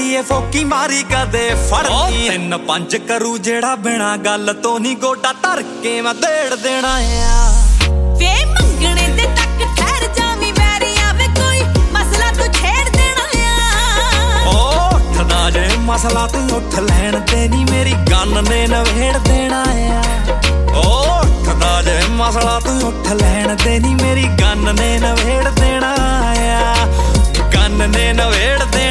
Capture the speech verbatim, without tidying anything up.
ਕਰੀਏ ਫੋਕੀ ਮਾਰੀ ਕਦੇ ਫੜਨੀ ਤਿੰਨ ਪੰਜ ਕਰੂ ਜਿਹੜਾ ਬਿਨਾ ਗੱਲ ਤੋਂ ਨਹੀਂ ਗੋਡਾ ਧਰ ਕੇ ਮੈਂ ਦੇੜ ਦੇਣਾ ਆ ਵੇ ਮੰਗਣੇ ਦੇ ਤੱਕ ਠਹਿਰ ਜਾਵੀਂ ਵੈਰੀਆ ਵੇ ਕੋਈ ਮਸਲਾ ਤੂੰ ਛੇੜ ਦੇਣਾ ਆ ਓ ਉੱਠਦਾ ਜੇ ਮਸਲਾ ਤੂੰ ਉੱਠ ਲੈਣ ਤੇ ਨਹੀਂ ਮੇਰੀ ਗੰਨ ਨੇ ਨਵੇੜ ਦੇਣਾ ਆ ਓ ਉੱਠਦਾ ਜੇ ਮਸਲਾ ਤੂੰ ਉੱਠ ਲੈਣ ਤੇ ਨਹੀਂ ਮੇਰੀ ਗੰਨ ਨੇ ਨਵੇੜ ਦੇਣਾ ਆ ਗੰਨ ਨੇ ਨਵੇੜ